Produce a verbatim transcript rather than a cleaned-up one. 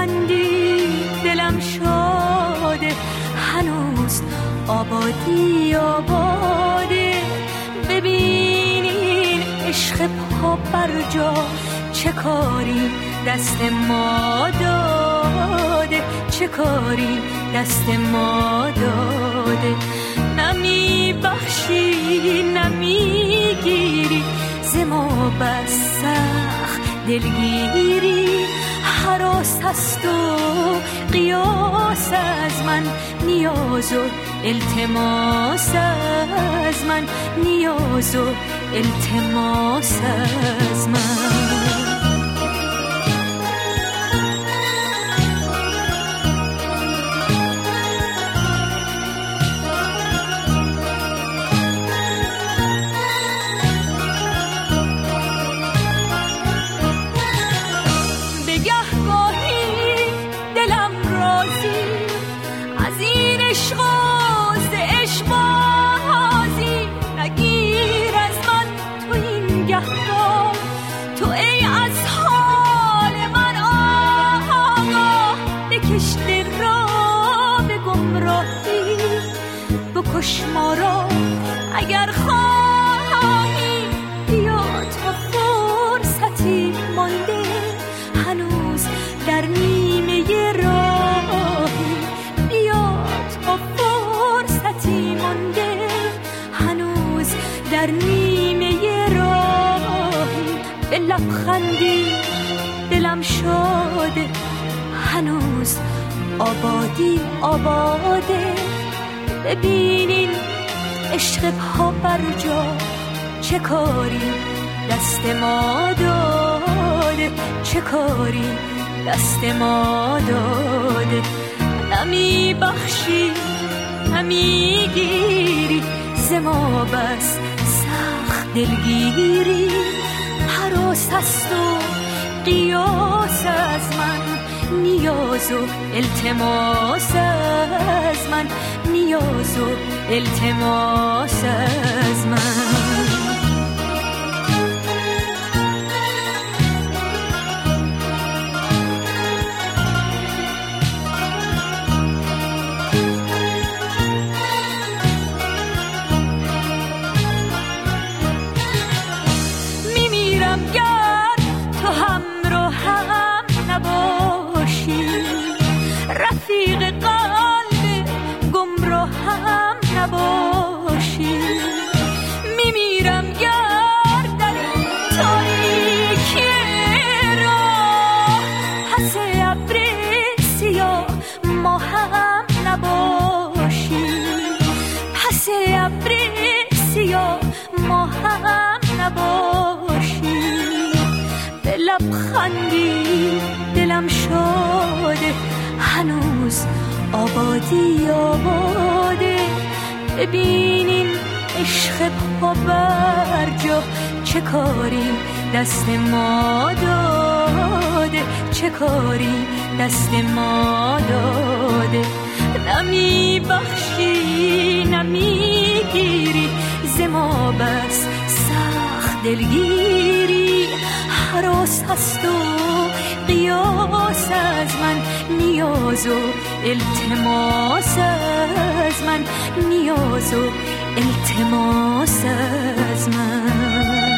لبخندی دلم شاده، هنوز آبادی آباده. ببینین عشق پا بر جا چه کاری دست ما داده، چه کاری دست ما داده. نمی بخشی نمی گیری ز ما بس سخت دلگیری. هراس هست و قیاس از من، نیاز و التماس از من، نیاز و التماس از من. بکش ما را اگر خواهی، بیا تا فرصتی مانده، هنوز در نیمه راهی. بیا تا فرصتی مانده، هنوز در نیمه راهی. به لبخندی دلم شاده، هنوز آبادی آباده. ببینین عشق پا بر جا چه کاری دست ما داده، چه کاری دست ما داده. نمی بخشی نمی گیری ز ما بس سخت دلگیری. هراس هست و قیاس از من، نیاز و التماس از من، نیاز و التماس از من. میمیرم گر تو همراهم نباشی، رفیق قلب گمراهم نباشی. میمیرم گر در تاریکی راه، پس ابر سیاه ماهم نباشی، پس ابر سیاه ماهم نباشی. به لبخندی دلم شاده، هنوز آبادی آباده. ببینین عشق پا بر جا چه کاری دست ما داده، چه کاری دست ما داده. نمی بخشی نمی گیری ز ما بس سخت دلگیری. هراس هست و قیاس از من، نیاز و التماس از من، نیاز و التماس از من.